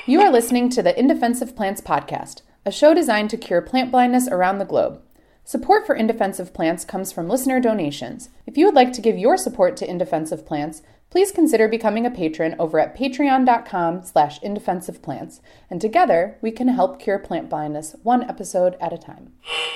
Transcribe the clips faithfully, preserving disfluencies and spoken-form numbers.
You are listening to the In Defense of Plants podcast, a show designed to cure plant blindness around the globe. Support for In Defense of Plants comes from listener donations. If you would like to give your support to In Defense of Plants, please consider becoming a patron over at patreon.com slash indefenseofplants, and together we can help cure plant blindness one episode at a time.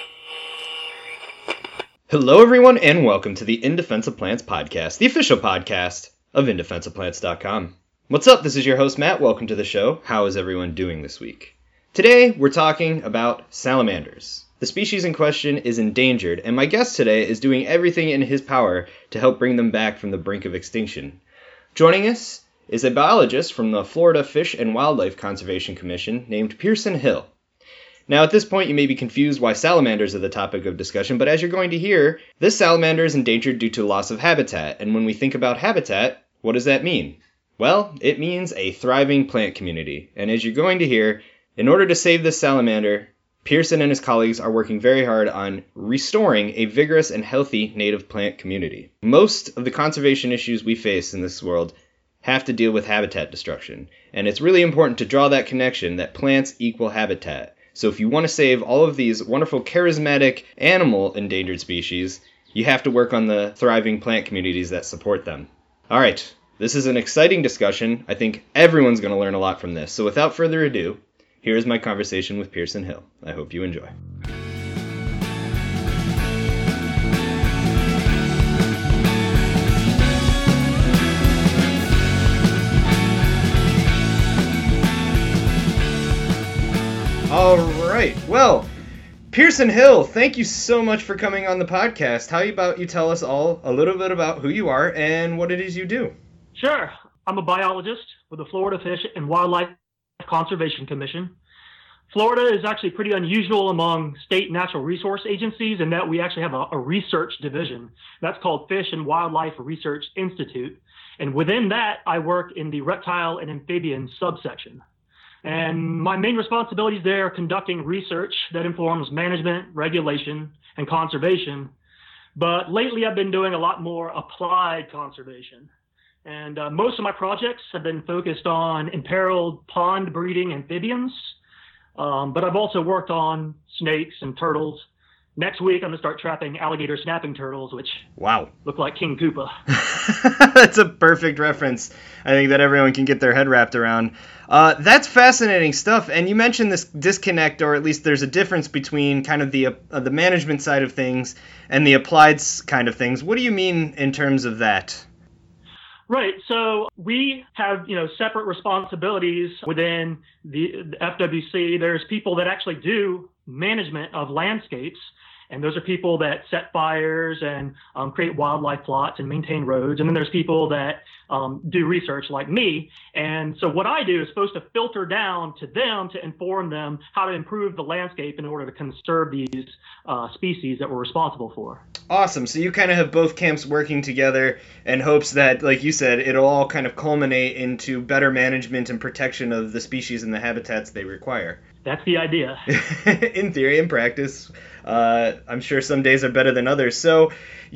Hello everyone, and welcome to the In Defense of Plants podcast, the official podcast of in defense of plants dot com. What's up? This is your host, Matt. Welcome to the show. How is everyone doing this week? Today, we're talking about salamanders. The species in question is endangered, and my guest today is doing everything in his power to help bring them back from the brink of extinction. Joining us is a biologist from the Florida Fish and Wildlife Conservation Commission named Pearson Hill. Now, at this point, you may be confused why salamanders are the topic of discussion, but as you're going to hear, this salamander is endangered due to loss of habitat, and when we think about habitat, what does that mean? Well, it means a thriving plant community, and as you're going to hear, in order to save this salamander, Pearson and his colleagues are working very hard on restoring a vigorous and healthy native plant community. Most of the conservation issues we face in this world have to deal with habitat destruction, and it's really important to draw that connection that plants equal habitat. So if you want to save all of these wonderful charismatic animal endangered species, you have to work on the thriving plant communities that support them. All right. This is an exciting discussion. I think everyone's going to learn a lot from this. So without further ado, here is my conversation with Pearson Hill. I hope you enjoy. All right. Well, Pearson Hill, thank you so much for coming on the podcast. How about you tell us all a little bit about who you are and what it is you do? Sure. I'm a biologist with the Florida Fish and Wildlife Conservation Commission. Florida is actually pretty unusual among state natural resource agencies in that we actually have a, a research division. That's called Fish and Wildlife Research Institute. And within that, I work in the reptile and amphibian subsection. And my main responsibilities there are conducting research that informs management, regulation, and conservation. But lately, I've been doing a lot more applied conservation. And uh, most of my projects have been focused on imperiled pond breeding amphibians, um, but I've also worked on snakes and turtles. Next week, I'm going to start trapping alligator snapping turtles, which wow, look like King Koopa. That's a perfect reference. I think that everyone can get their head wrapped around. Uh, that's fascinating stuff. And you mentioned this disconnect, or at least there's a difference between kind of the uh, the management side of things and the applied kind of things. What do you mean in terms of that? Right. So we have, you know, separate responsibilities within the, the F W C. There's people that actually do management of landscapes, and those are people that set fires and um, create wildlife plots and maintain roads. And then there's people that um, do research like me. And so what I do is supposed to filter down to them to inform them how to improve the landscape in order to conserve these uh, species that we're responsible for. Awesome. So you kind of have both camps working together in hopes that, like you said, it'll all kind of culminate into better management and protection of the species and the habitats they require. That's the idea. In theory and practice, uh, I'm sure some days are better than others. So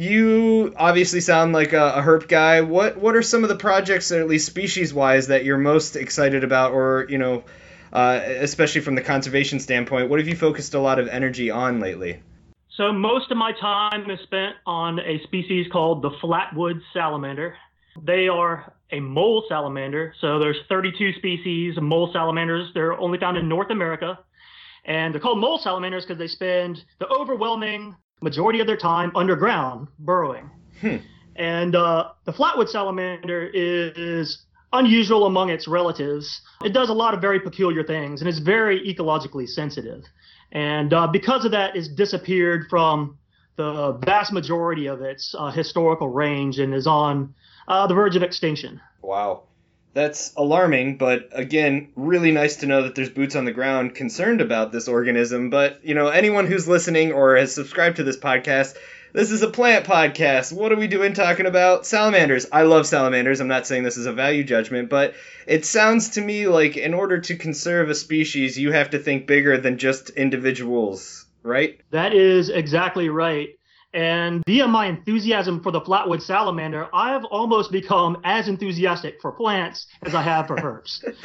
you obviously sound like a, a herp guy. What what are some of the projects, or at least species-wise, that you're most excited about, or, you know, uh, especially from the conservation standpoint, what have you focused a lot of energy on lately? So most of my time is spent on a species called the flatwood salamander. They are a mole salamander. So there's thirty-two species of mole salamanders. They're only found in North America. And they're called mole salamanders because they spend the overwhelming majority of their time underground burrowing. Hmm. And uh, the flatwood salamander is unusual among its relatives. It does a lot of very peculiar things, and it's very ecologically sensitive. And uh, because of that, it's disappeared from the vast majority of its uh, historical range and is on uh, the verge of extinction. Wow. That's alarming, but again, really nice to know that there's boots on the ground concerned about this organism. But, you know, anyone who's listening or has subscribed to this podcast, this is a plant podcast. What are we doing talking about salamanders? I love salamanders. I'm not saying this is a value judgment, but it sounds to me like in order to conserve a species, you have to think bigger than just individuals, right? That is exactly right. And via my enthusiasm for the flatwood salamander, I've almost become as enthusiastic for plants as I have for herps.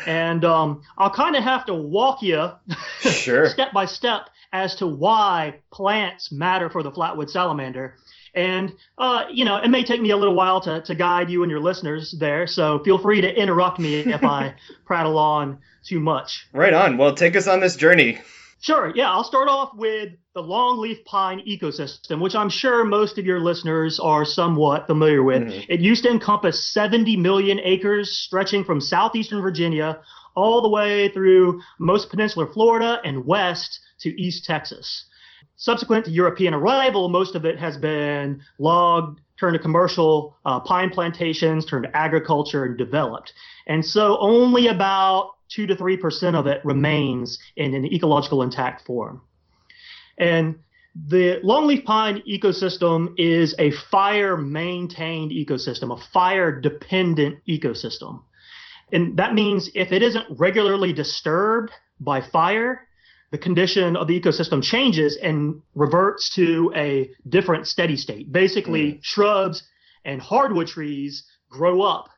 And um, I'll kind of have to walk you sure. step by step as to why plants matter for the flatwood salamander. And, uh, you know, it may take me a little while to, to guide you and your listeners there. So feel free to interrupt me if I prattle on too much. Right on. Well, take us on this journey. Sure. Yeah, I'll start off with the longleaf pine ecosystem, which I'm sure most of your listeners are somewhat familiar with. Mm-hmm. It used to encompass seventy million acres stretching from southeastern Virginia all the way through most peninsular Florida and west to East Texas. Subsequent to European arrival, most of it has been logged, turned to commercial uh, pine plantations, turned to agriculture, and developed. And so only about two to three percent of it remains in an ecological intact form. And the longleaf pine ecosystem is a fire-maintained ecosystem, a fire-dependent ecosystem. And that means if it isn't regularly disturbed by fire, the condition of the ecosystem changes and reverts to a different steady state. Basically, mm. shrubs and hardwood trees grow up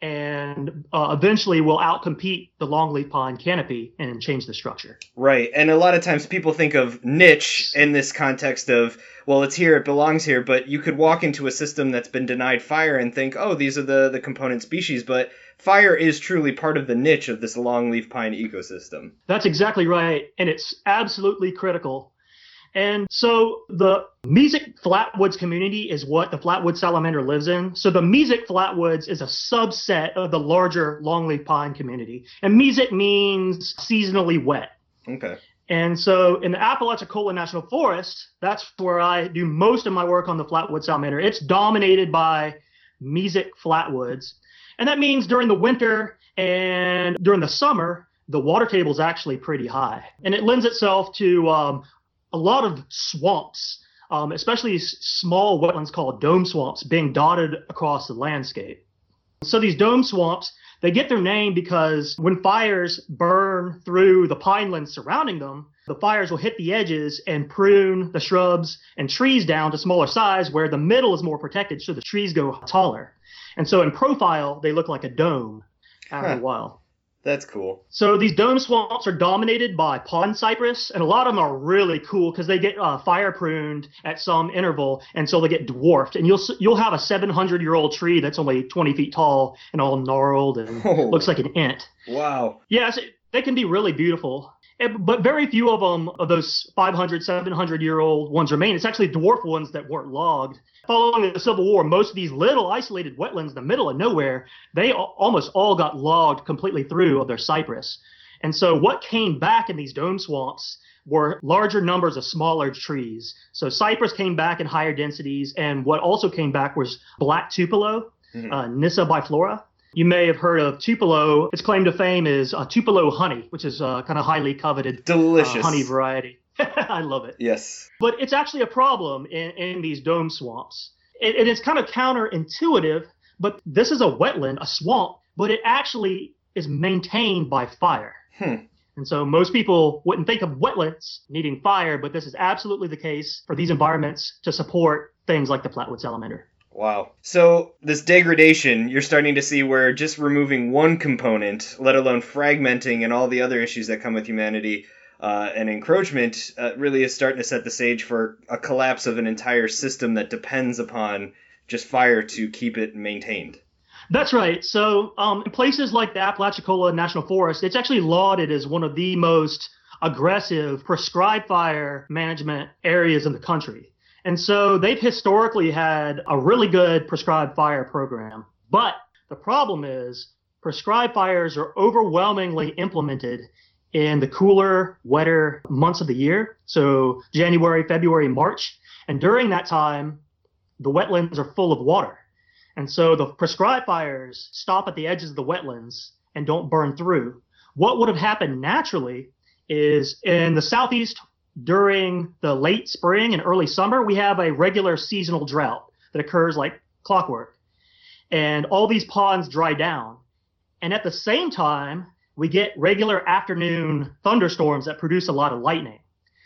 and uh, eventually will outcompete the longleaf pine canopy and change the structure. Right. And a lot of times people think of niche in this context of, well, it's here, it belongs here, but you could walk into a system that's been denied fire and think, oh, these are the, the component species, but fire is truly part of the niche of this longleaf pine ecosystem. That's exactly right. And it's absolutely critical. And so the Mesic flatwoods community is what the flatwood salamander lives in. So the Mesic flatwoods is a subset of the larger longleaf pine community. And Mesic means seasonally wet. Okay. And so in the Apalachicola National Forest, that's where I do most of my work on the flatwood salamander. It's dominated by Mesic flatwoods. And that means during the winter and during the summer, the water table is actually pretty high. And it lends itself to um, a lot of swamps, um, especially small wetlands called dome swamps being dotted across the landscape. So these dome swamps, they get their name because when fires burn through the pinelands surrounding them, the fires will hit the edges and prune the shrubs and trees down to smaller size where the middle is more protected, so the trees go taller. And so in profile, they look like a dome after huh. a while. That's cool. So these dome swamps are dominated by pond cypress, and a lot of them are really cool because they get uh, fire pruned at some interval, and so they get dwarfed. And you'll you'll have a seven hundred year old tree that's only twenty feet tall and all gnarled and oh. looks like an ant. Wow. Yes, yeah, so they can be really beautiful. But very few of them, of those five hundred, seven hundred year old ones remain. It's actually dwarf ones that weren't logged. Following the Civil War, most of these little isolated wetlands in the middle of nowhere, they almost all got logged completely through of their cypress. And so what came back in these dome swamps were larger numbers of smaller trees. So cypress came back in higher densities, and what also came back was black tupelo, mm-hmm. uh, Nyssa biflora. You may have heard of Tupelo. Its claim to fame is uh, Tupelo honey, which is uh, kind of highly coveted delicious uh, honey variety. I love it. Yes. But it's actually a problem in, in these dome swamps. It, it is kind of counterintuitive, but this is a wetland, a swamp, but it actually is maintained by fire. Hmm. And so most people wouldn't think of wetlands needing fire, but this is absolutely the case for these environments to support things like the flatwood salamander. Wow. So this degradation, you're starting to see where just removing one component, let alone fragmenting and all the other issues that come with humanity uh, and encroachment, uh, really is starting to set the stage for a collapse of an entire system that depends upon just fire to keep it maintained. That's right. So um, in places like the Apalachicola National Forest, it's actually lauded as one of the most aggressive prescribed fire management areas in the country. And so they've historically had a really good prescribed fire program. But the problem is prescribed fires are overwhelmingly implemented in the cooler, wetter months of the year. So January, February, March. And during that time, the wetlands are full of water. And so the prescribed fires stop at the edges of the wetlands and don't burn through. What would have happened naturally is in the southeast during the late spring and early summer, we have a regular seasonal drought that occurs like clockwork. And all these ponds dry down. And at the same time, we get regular afternoon thunderstorms that produce a lot of lightning.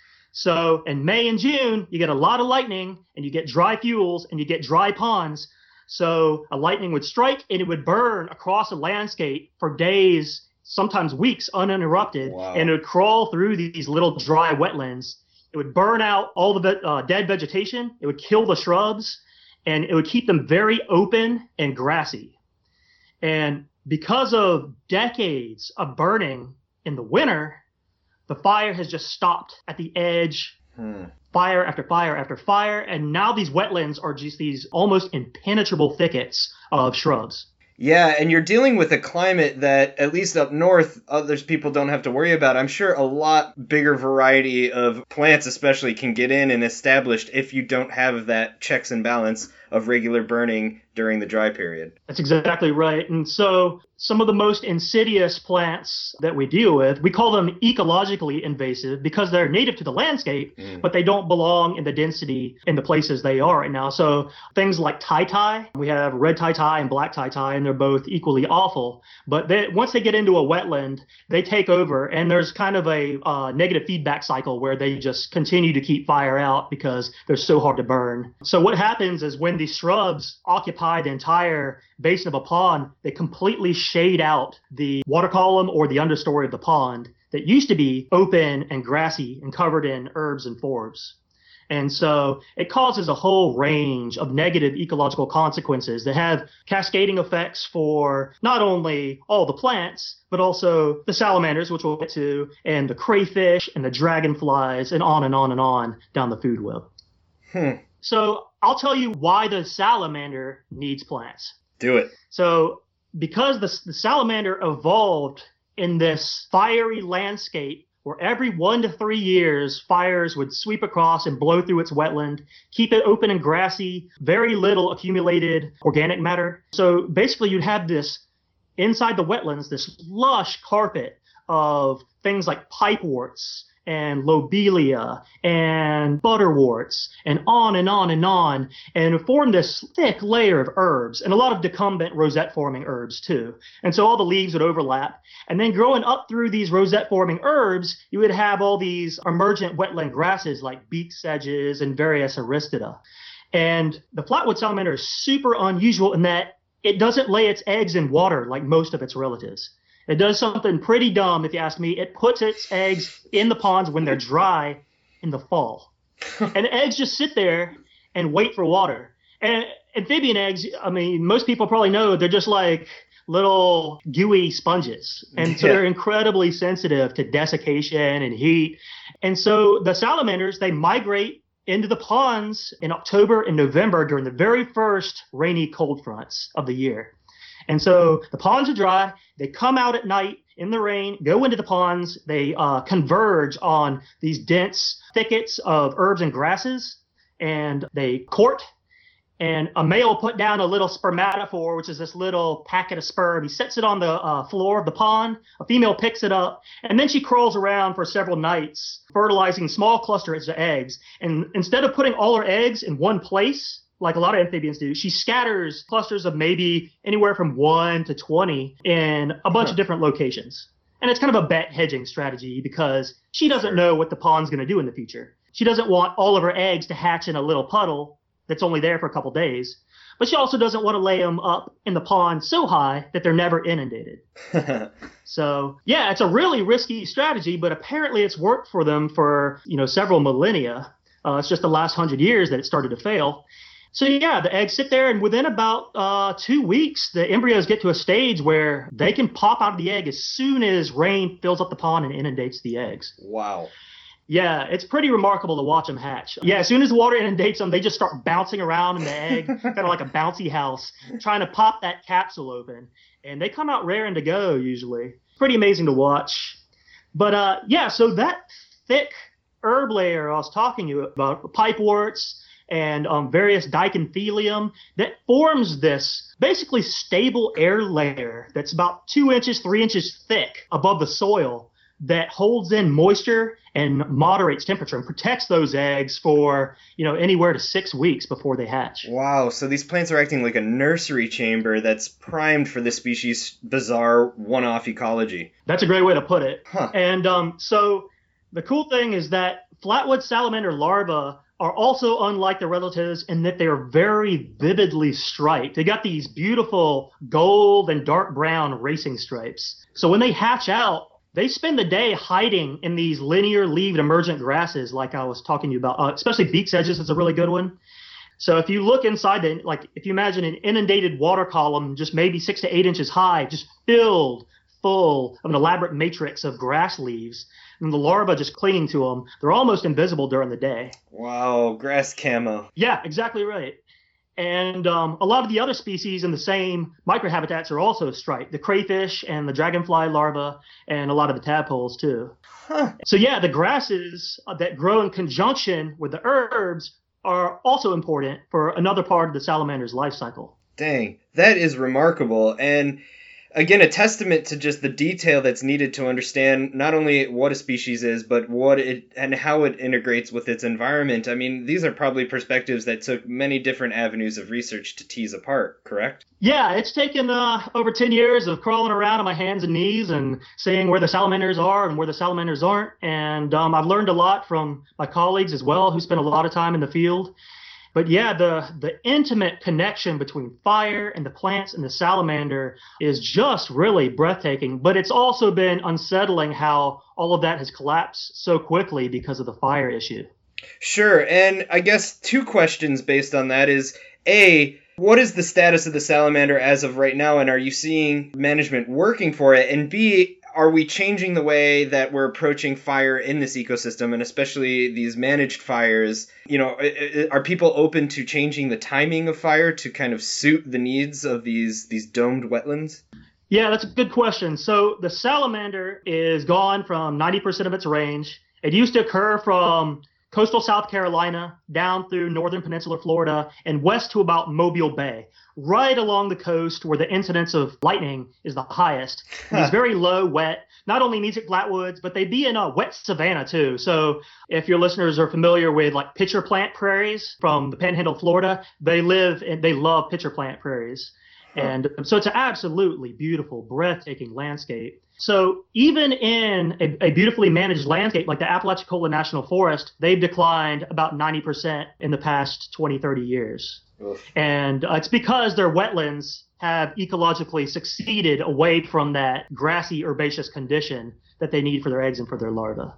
So in May and June, you get a lot of lightning and you get dry fuels and you get dry ponds. So a lightning would strike and it would burn across the landscape for days, sometimes weeks uninterrupted. Wow. And it would crawl through these little dry wetlands. It would burn out all the uh, dead vegetation. It would kill the shrubs, and it would keep them very open and grassy. And because of decades of burning in the winter, the fire has just stopped at the edge, hmm. fire after fire after fire. And now these wetlands are just these almost impenetrable thickets of shrubs. Yeah, and you're dealing with a climate that, at least up north, others people don't have to worry about. I'm sure a lot bigger variety of plants especially can get in and established if you don't have that checks and balance of regular burning during the dry period. That's exactly right. And so some of the most insidious plants that we deal with, we call them ecologically invasive because they're native to the landscape, mm. but they don't belong in the density in the places they are right now. So things like tai-tai, we have red tai-tai and black tai-tai, and they're both equally awful. But they, once they get into a wetland, they take over, and there's kind of a uh, negative feedback cycle where they just continue to keep fire out because they're so hard to burn. So what happens is when these shrubs occupy the entire basin of a pond, they completely shade out the water column or the understory of the pond that used to be open and grassy and covered in herbs and forbs. And so it causes a whole range of negative ecological consequences that have cascading effects for not only all the plants, but also the salamanders, which we'll get to, and the crayfish and the dragonflies, and on and on and on down the food web. Hmm. So I'll tell you why the salamander needs plants. Do it. So because the, the salamander evolved in this fiery landscape where every one to three years fires would sweep across and blow through its wetland, keep it open and grassy, very little accumulated organic matter. So basically you'd have this, inside the wetlands, this lush carpet of things like pipeworts and lobelia and butterworts and on and on and on, and form this thick layer of herbs and a lot of decumbent rosette-forming herbs too. And so all the leaves would overlap. And then growing up through these rosette-forming herbs, you would have all these emergent wetland grasses like beak sedges and various aristida. And the flatwood salamander is super unusual in that it doesn't lay its eggs in water like most of its relatives. It does something pretty dumb, if you ask me. It puts its eggs in the ponds when they're dry in the fall. And the eggs just sit there and wait for water. And amphibian eggs, I mean, most people probably know they're just like little gooey sponges. And so yeah. they're incredibly sensitive to desiccation and heat. And so the salamanders, they migrate into the ponds in October and November during the very first rainy cold fronts of the year. And so the ponds are dry. They come out at night in the rain, go into the ponds. They uh, converge on these dense thickets of herbs and grasses, and they court. And a male put down a little spermatophore, which is this little packet of sperm. He sets it on the uh, floor of the pond. A female picks it up, and then she crawls around for several nights, fertilizing small clusters of eggs. And instead of putting all her eggs in one place, like a lot of amphibians do, she scatters clusters of maybe anywhere from one to twenty in a bunch huh. of different locations. And it's kind of a bet hedging strategy because she doesn't know what the pond's going to do in the future. She doesn't want all of her eggs to hatch in a little puddle that's only there for a couple days. But she also doesn't want to lay them up in the pond so high that they're never inundated. So, yeah, it's a really risky strategy, but apparently it's worked for them for, you know, several millennia. Uh, it's just the last hundred years that it started to fail. So, yeah, the eggs sit there, and within about uh, two weeks, the embryos get to a stage where they can pop out of the egg as soon as rain fills up the pond and inundates the eggs. Wow. Yeah, it's pretty remarkable to watch them hatch. Yeah, as soon as the water inundates them, they just start bouncing around in the egg, kind of like a bouncy house, trying to pop that capsule open. And they come out raring to go, usually. Pretty amazing to watch. But, uh, yeah, so that thick herb layer I was talking to you about, pipeworts, and um, various Dichynthelium, that forms this basically stable air layer that's about two inches, three inches thick above the soil that holds in moisture and moderates temperature and protects those eggs for, you know, anywhere to six weeks before they hatch. Wow, so these plants are acting like a nursery chamber that's primed for this species' bizarre one-off ecology. That's a great way to put it. Huh. And um, so the cool thing is that flatwood salamander larvae are also unlike their relatives in that they are very vividly striped. They got these beautiful gold and dark brown racing stripes. So when they hatch out, they spend the day hiding in these linear-leaved emergent grasses like I was talking to you about, uh, especially beak sedges is a really good one. So if you look inside, the, like if you imagine an inundated water column just maybe six to eight inches high, just filled full of an elaborate matrix of grass leaves, and the larvae just clinging to them, they're almost invisible during the day. Wow, grass camo. Yeah, exactly right. And um, a lot of the other species in the same microhabitats are also striped, the crayfish and the dragonfly larvae, and a lot of the tadpoles too. Huh. So yeah, the grasses that grow in conjunction with the herbs are also important for another part of the salamander's life cycle. Dang, that is remarkable. And again, a testament to just the detail that's needed to understand not only what a species is, but what it and how it integrates with its environment. I mean, these are probably perspectives that took many different avenues of research to tease apart, correct? Yeah, it's taken uh, over ten years of crawling around on my hands and knees and seeing where the salamanders are and where the salamanders aren't. And um, I've learned a lot from my colleagues as well, who spend a lot of time in the field. But yeah, the, the intimate connection between fire and the plants and the salamander is just really breathtaking. But it's also been unsettling how all of that has collapsed so quickly because of the fire issue. Sure. And I guess two questions based on that is, A, what is the status of the salamander as of right now? And are you seeing management working for it? And B, are we changing the way that we're approaching fire in this ecosystem, and especially these managed fires? You know, are people open to changing the timing of fire to kind of suit the needs of these these domed wetlands? Yeah, that's a good question. So the salamander is gone from ninety percent of its range. It used to occur from coastal South Carolina down through northern peninsular Florida and west to about Mobile Bay, right along the coast where the incidence of lightning is the highest. And it's very low, wet, not only Mesic flatwoods, but they be in a wet savanna too. So if your listeners are familiar with like pitcher plant prairies from the Panhandle, Florida, they live and they love pitcher plant prairies. And so it's an absolutely beautiful, breathtaking landscape. So even in a, a beautifully managed landscape like the Apalachicola National Forest, they've declined about ninety percent in the past twenty, thirty years. Oof. And uh, it's because their wetlands have ecologically succeeded away from that grassy herbaceous condition that they need for their eggs and for their larvae.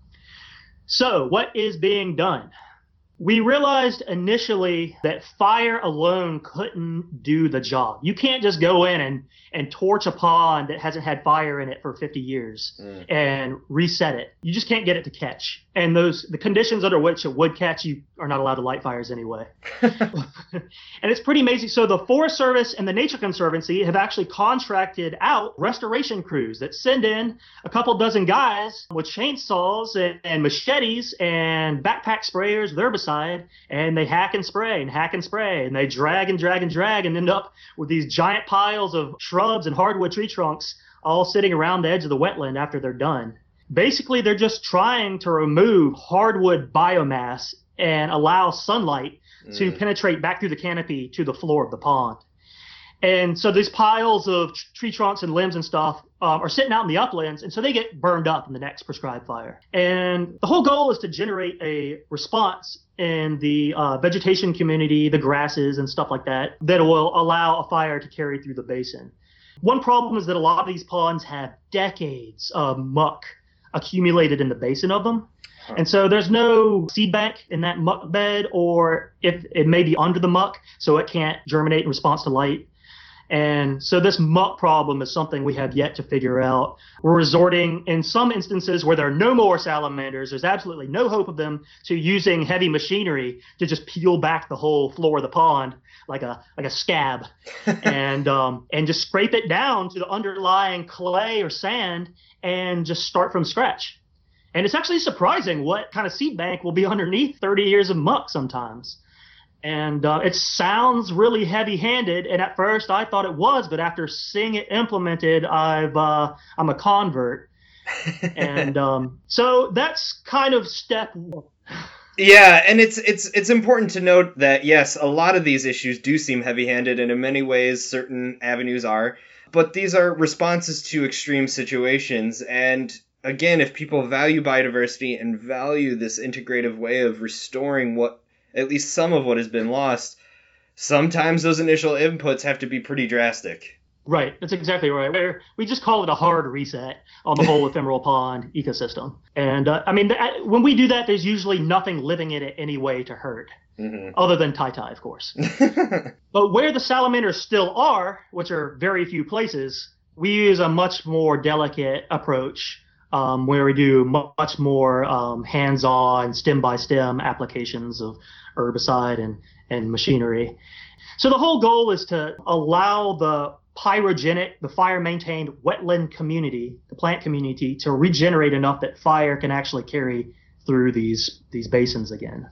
So what is being done? We realized initially that fire alone couldn't do the job. You can't just go in and, and torch a pond that hasn't had fire in it for fifty years mm. and reset it. You just can't get it to catch. And those the conditions under which it would catch, you are not allowed to light fires anyway. And it's pretty amazing. So the Forest Service and the Nature Conservancy have actually contracted out restoration crews that send in a couple dozen guys with chainsaws and, and machetes and backpack sprayers, herbicide, and they hack and spray and hack and spray, and they drag and drag and drag and end up with these giant piles of shrubs and hardwood tree trunks all sitting around the edge of the wetland after they're done. Basically, they're just trying to remove hardwood biomass and allow sunlight mm. to penetrate back through the canopy to the floor of the pond. And so these piles of t- tree trunks and limbs and stuff um, are sitting out in the uplands, and so they get burned up in the next prescribed fire. And the whole goal is to generate a response in the uh, vegetation community, the grasses and stuff like that, that will allow a fire to carry through the basin. One problem is that a lot of these ponds have decades of muck accumulated in the basin of them. And so there's no seed bank in that muck bed, or if it may be under the muck, so it can't germinate in response to light. And so this muck problem is something we have yet to figure out. We're resorting, in some instances where there are no more salamanders, there's absolutely no hope of them, to using heavy machinery to just peel back the whole floor of the pond like a like a scab, and um, and just scrape it down to the underlying clay or sand and just start from scratch. And it's actually surprising what kind of seed bank will be underneath thirty years of muck sometimes. And uh, it sounds really heavy-handed, and at first I thought it was, but after seeing it implemented, I've uh, I'm a convert. And um, so that's kind of step one. Yeah, and it's it's it's important to note that, yes, a lot of these issues do seem heavy-handed, and in many ways certain avenues are, but these are responses to extreme situations. And again, if people value biodiversity and value this integrative way of restoring what, at least some of what has been lost, sometimes those initial inputs have to be pretty drastic. Right. That's exactly right. Where we just call it a hard reset on the whole ephemeral pond ecosystem. And uh, I mean, th- when we do that, there's usually nothing living in it anyway to hurt, mm-hmm. other than Tai Tai, of course. But where the salamanders still are, which are very few places, we use a much more delicate approach um, where we do much more um, hands-on stem-by-stem applications of herbicide and, and machinery. So the whole goal is to allow the pyrogenic, the fire-maintained wetland community, the plant community, to regenerate enough that fire can actually carry through these, these basins again.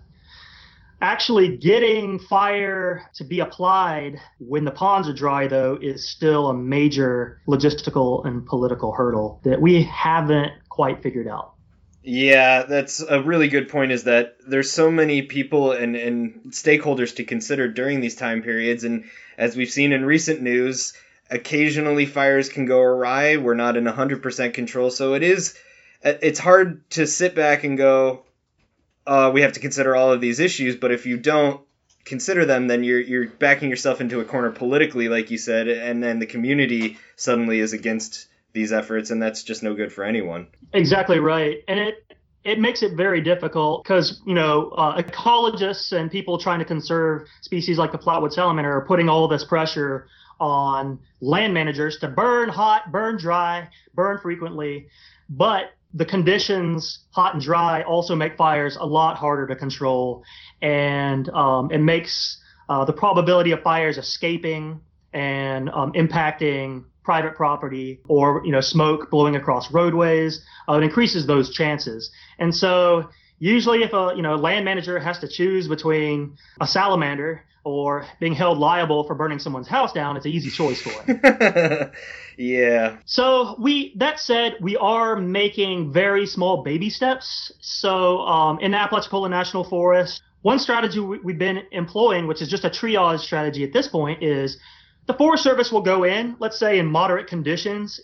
Actually getting fire to be applied when the ponds are dry, though, is still a major logistical and political hurdle that we haven't quite figured out. Yeah, that's a really good point, is that there's so many people and, and stakeholders to consider during these time periods. And as we've seen in recent news, occasionally fires can go awry. We're not in one hundred percent control. So it is, it's hard to sit back and go, uh, we have to consider all of these issues. But if you don't consider them, then you're you're backing yourself into a corner politically, like you said, and then the community suddenly is against these efforts, and that's just no good for anyone. Exactly right. And it it makes it very difficult because, you know, uh, ecologists and people trying to conserve species like the flatwood salamander are putting all this pressure on land managers to burn hot, burn dry, burn frequently. But the conditions, hot and dry, also make fires a lot harder to control. And um, it makes uh, the probability of fires escaping and um, impacting private property or, you know, smoke blowing across roadways, uh, it increases those chances. And so usually if a, you know, land manager has to choose between a salamander or being held liable for burning someone's house down, it's an easy choice for him. Yeah. So we, that said, we are making very small baby steps. So um, in the Apalachicola National Forest, one strategy we, we've been employing, which is just a triage strategy at this point, is the Forest Service will go in, let's say in moderate conditions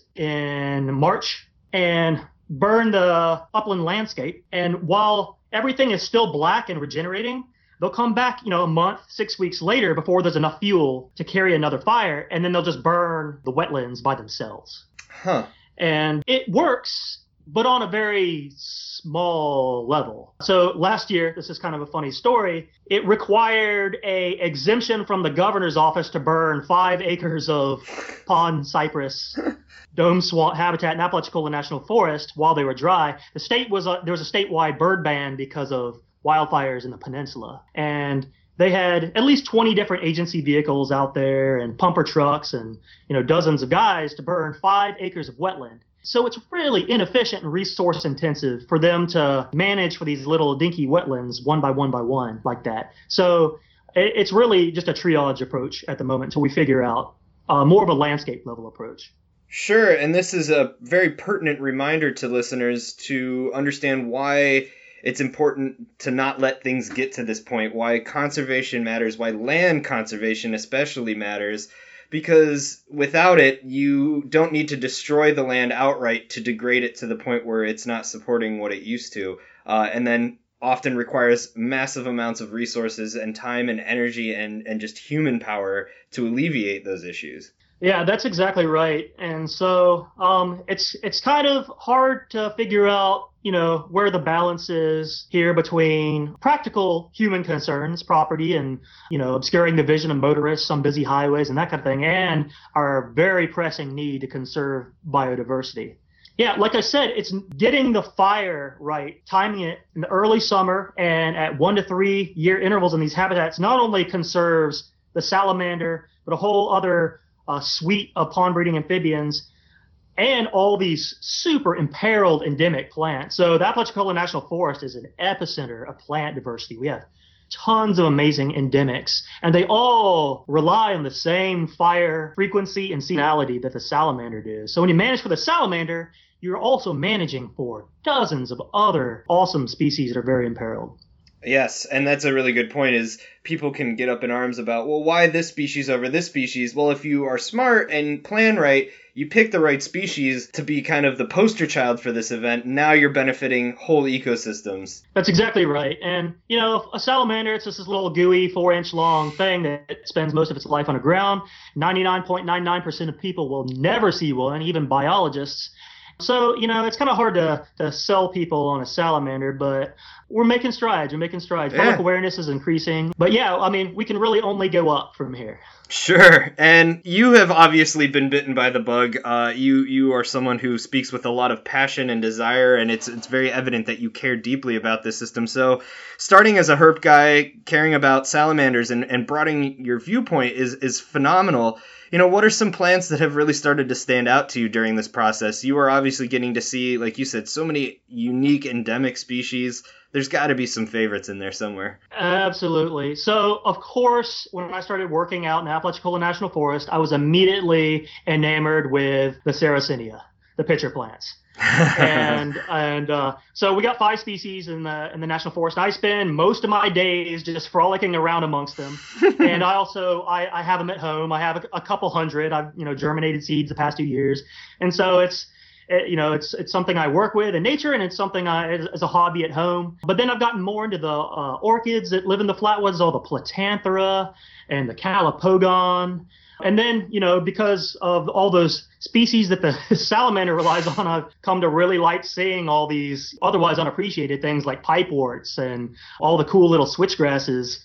in March, and burn the upland landscape. And while everything is still black and regenerating, they'll come back, you know, a month, six weeks later before there's enough fuel to carry another fire, and then they'll just burn the wetlands by themselves. Huh. And it works, but on a very small level. So last year, this is kind of a funny story, it required a exemption from the governor's office to burn five acres of pond cypress dome swamp habitat in Apalachicola National Forest while they were dry. The state was a, there was a statewide bird ban because of wildfires in the peninsula. And they had at least twenty different agency vehicles out there and pumper trucks and, you know, dozens of guys to burn five acres of wetland. So it's really inefficient and resource intensive for them to manage for these little dinky wetlands one by one by one like that. So it's really just a triage approach at the moment until we figure out uh, more of a landscape level approach. Sure. And this is a very pertinent reminder to listeners to understand why it's important to not let things get to this point, why conservation matters, why land conservation especially matters. Because without it, you don't need to destroy the land outright to degrade it to the point where it's not supporting what it used to, uh, and then often requires massive amounts of resources and time and energy and, and just human power to alleviate those issues. Yeah, that's exactly right. And so um, it's it's kind of hard to figure out, you know, where the balance is here between practical human concerns, property and, you know, obscuring the vision of motorists on busy highways and that kind of thing, and our very pressing need to conserve biodiversity. Yeah, like I said, it's getting the fire right, timing it in the early summer and at one to three year intervals in these habitats not only conserves the salamander, but a whole other uh, suite of pond breeding amphibians and all these super imperiled endemic plants. So the Apalachicola National Forest is an epicenter of plant diversity. We have tons of amazing endemics, and they all rely on the same fire frequency and seasonality that the salamander does. So when you manage for the salamander, you're also managing for dozens of other awesome species that are very imperiled. Yes, and that's a really good point, is people can get up in arms about, well, why this species over this species? Well, if you are smart and plan right, you pick the right species to be kind of the poster child for this event. Now you're benefiting whole ecosystems. That's exactly right. And, you know, a salamander, it's just this little gooey four-inch long thing that spends most of its life underground. ninety-nine point nine nine percent of people will never see one, even biologists. So, you know, it's kind of hard to, to sell people on a salamander, but we're making strides. We're making strides. Public Yeah. awareness is increasing. But yeah, I mean, we can really only go up from here. Sure. And you have obviously been bitten by the bug. Uh, you you are someone who speaks with a lot of passion and desire, and it's it's very evident that you care deeply about this system. So starting as a herp guy, caring about salamanders and, and broadening your viewpoint is, is phenomenal. You know, what are some plants that have really started to stand out to you during this process? You are obviously getting to see, like you said, so many unique endemic species. There's got to be some favorites in there somewhere. Absolutely. So, of course, when I started working out in Apalachicola National Forest, I was immediately enamored with the Sarracenia, the pitcher plants. and and uh, so we got five species in the in the national forest. I spend most of my days just frolicking around amongst them. And I also I, I have them at home. I have a, a couple hundred. I've you know germinated seeds the past two years, and so it's it, you know it's it's something I work with in nature, and it's something I as, as a hobby at home. But then I've gotten more into the uh, orchids that live in the flatwoods, all the Platanthera and the Calopogon. And then, you know, because of all those species that the salamander relies on, I've come to really like seeing all these otherwise unappreciated things like pipeworts and all the cool little switchgrasses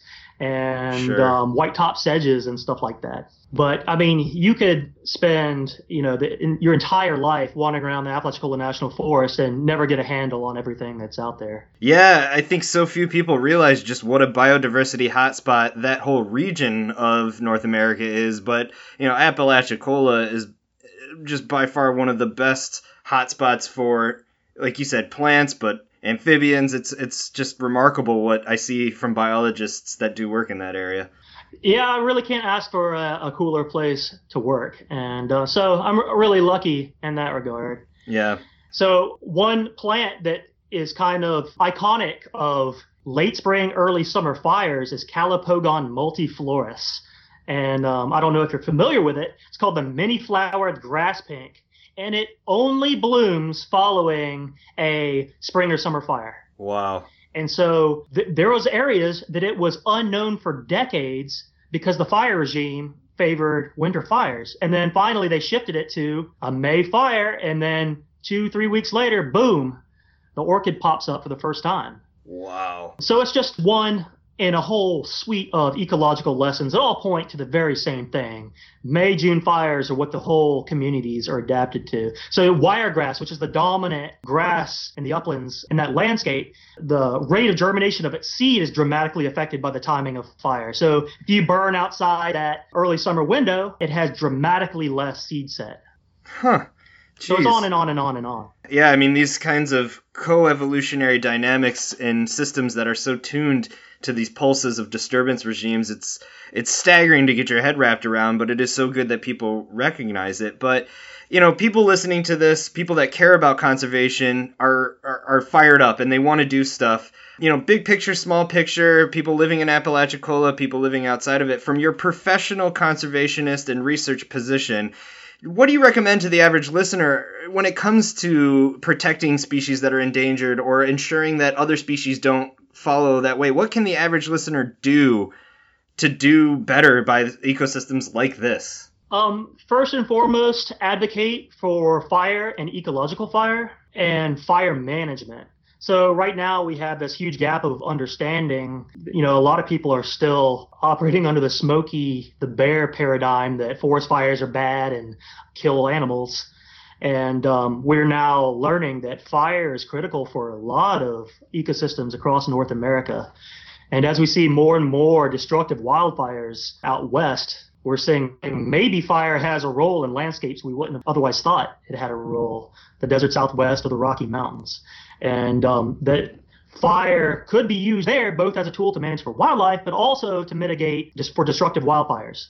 and Sure. um, white-top sedges and stuff like that. But, I mean, you could spend, you know, the, in your entire life wandering around the Apalachicola National Forest and never get a handle on everything that's out there. Yeah, I think so few people realize just what a biodiversity hotspot that whole region of North America is. But, you know, Apalachicola is just by far one of the best hotspots for, like you said, plants, but amphibians. It's it's just remarkable what I see from biologists that do work in that area. Yeah, I really can't ask for a, a cooler place to work. And uh, so I'm r- really lucky in that regard. Yeah. So one plant that is kind of iconic of late spring, early summer fires is Calopogon multiflorus. And um, I don't know if you're familiar with it. It's called the many-flowered grass pink. And it only blooms following a spring or summer fire. Wow. And so th- there was areas that it was unknown for decades because the fire regime favored winter fires. And then finally they shifted it to a May fire. And then two, three weeks later, boom, the orchid pops up for the first time. Wow. So it's just one in a whole suite of ecological lessons that all point to the very same thing. May, June fires are what the whole communities are adapted to. So wiregrass, which is the dominant grass in the uplands in that landscape, the rate of germination of its seed is dramatically affected by the timing of fire. So if you burn outside that early summer window, it has dramatically less seed set. Huh. So it's Jeez. on and on and on and on. Yeah, I mean, these kinds of co-evolutionary dynamics in systems that are so tuned to these pulses of disturbance regimes, it's it's staggering to get your head wrapped around, but it is so good that people recognize it. But, you know, people listening to this, people that care about conservation are, are, are fired up and they want to do stuff. You know, big picture, small picture, people living in Apalachicola, people living outside of it. From your professional conservationist and research position, what do you recommend to the average listener when it comes to protecting species that are endangered or ensuring that other species don't follow that way? What can the average listener do to do better by ecosystems like this? Um, first and foremost, advocate for fire and ecological fire and fire management. So right now we have this huge gap of understanding. You know, a lot of people are still operating under the Smokey the Bear paradigm that forest fires are bad and kill animals. And um, we're now learning that fire is critical for a lot of ecosystems across North America. And as we see more and more destructive wildfires out west, we're seeing maybe fire has a role in landscapes we wouldn't have otherwise thought it had a role, the desert Southwest or the Rocky Mountains. And um, that fire could be used there both as a tool to manage for wildlife, but also to mitigate just for destructive wildfires.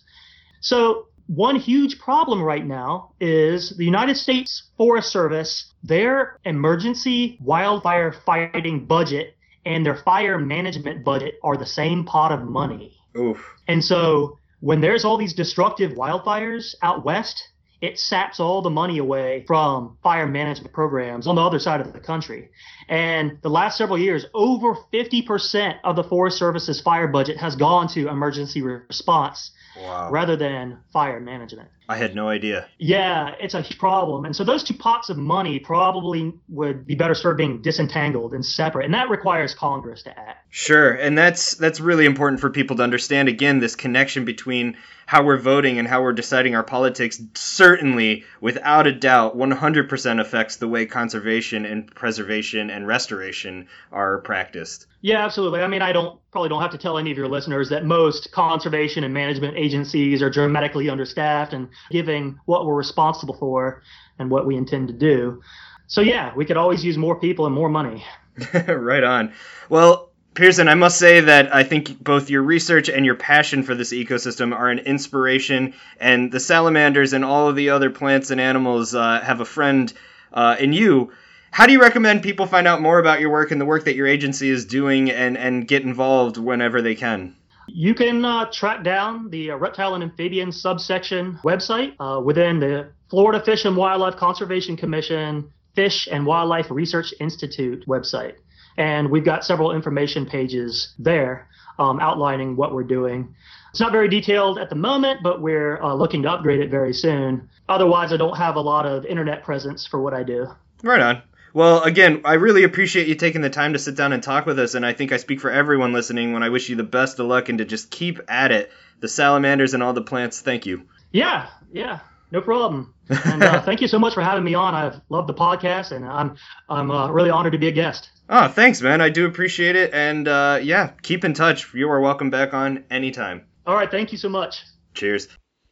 So one huge problem right now is the United States Forest Service, their emergency wildfire fighting budget and their fire management budget are the same pot of money. Oof. And so when there's all these destructive wildfires out west, it saps all the money away from fire management programs on the other side of the country. And the last several years, over fifty percent of the Forest Service's fire budget has gone to emergency response. Wow. Rather than fire management. I had no idea. Yeah, it's a huge problem. And so those two pots of money probably would be better served being disentangled and separate. And that requires Congress to act. Sure. And that's that's really important for people to understand. Again, this connection between how we're voting and how we're deciding our politics certainly, without a doubt, one hundred percent affects the way conservation and preservation and restoration are practiced. Yeah, absolutely. I mean, I don't probably don't have to tell any of your listeners that most conservation and management agencies are dramatically understaffed and giving what we're responsible for and what we intend to do. So yeah, we could always use more people and more money. Right on. Well, Pearson, I must say that I think both your research and your passion for this ecosystem are an inspiration, and the salamanders and all of the other plants and animals uh, have a friend uh, in you. How do you recommend people find out more about your work and the work that your agency is doing and, and get involved whenever they can? You can uh, track down the uh, Reptile and Amphibian subsection website uh, within the Florida Fish and Wildlife Conservation Commission Fish and Wildlife Research Institute website. And we've got several information pages there um, outlining what we're doing. It's not very detailed at the moment, but we're uh, looking to upgrade it very soon. Otherwise, I don't have a lot of internet presence for what I do. Right on. Well, again, I really appreciate you taking the time to sit down and talk with us, and I think I speak for everyone listening when I wish you the best of luck and to just keep at it. The salamanders and all the plants, thank you. Yeah, yeah, no problem. And uh, thank you so much for having me on. I've loved the podcast, and I'm I'm uh, really honored to be a guest. Oh, thanks, man. I do appreciate it, and uh, yeah, keep in touch. You are welcome back on anytime. All right, thank you so much. Cheers.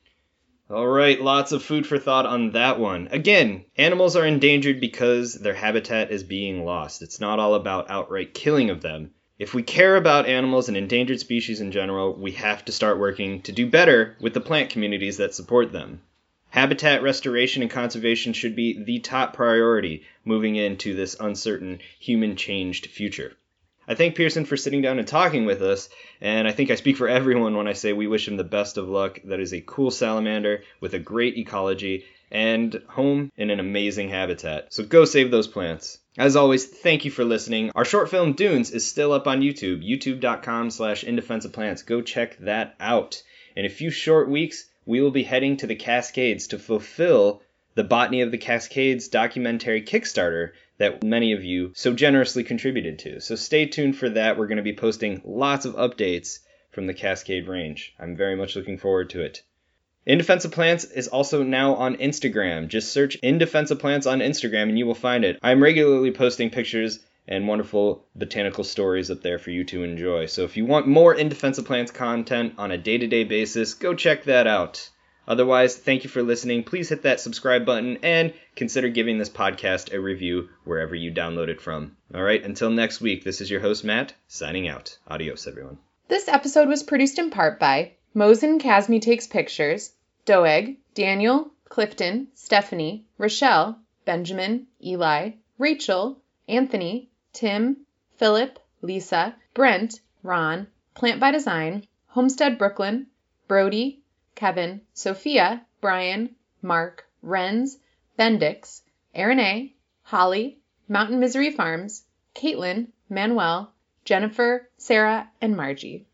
All right, lots of food for thought on that one. Again, animals are endangered because their habitat is being lost. It's not all about outright killing of them. If we care about animals and endangered species in general, we have to start working to do better with the plant communities that support them. Habitat restoration and conservation should be the top priority moving into this uncertain, human-changed future. I thank Pearson for sitting down and talking with us, and I think I speak for everyone when I say we wish him the best of luck. That is a cool salamander with a great ecology and home in an amazing habitat. So go save those plants. As always, thank you for listening. Our short film Dunes is still up on YouTube, youtube.com slash in defense of plants. Go check that out. In a few short weeks, we will be heading to the Cascades to fulfill the Botany of the Cascades documentary Kickstarter that many of you so generously contributed to. So stay tuned for that. We're going to be posting lots of updates from the Cascade Range. I'm very much looking forward to it. In Defense of Plants is also now on Instagram. Just search In Defense of Plants on Instagram and you will find it. I'm regularly posting pictures and wonderful botanical stories up there for you to enjoy. So if you want more In Defense of Plants content on a day-to-day basis, go check that out. Otherwise, thank you for listening. Please hit that subscribe button and consider giving this podcast a review wherever you download it from. All right, until next week, this is your host, Matt, signing out. Adios, everyone. This episode was produced in part by Mosin Kazmi Takes Pictures, Doeg, Daniel, Clifton, Stephanie, Rochelle, Benjamin, Eli, Rachel, Anthony, Tim, Philip, Lisa, Brent, Ron, Plant by Design, Homestead Brooklyn, Brody, Kevin, Sophia, Brian, Mark, Renz, Bendix, Aaron A., Holly, Mountain Misery Farms, Caitlin, Manuel, Jennifer, Sarah, and Margie.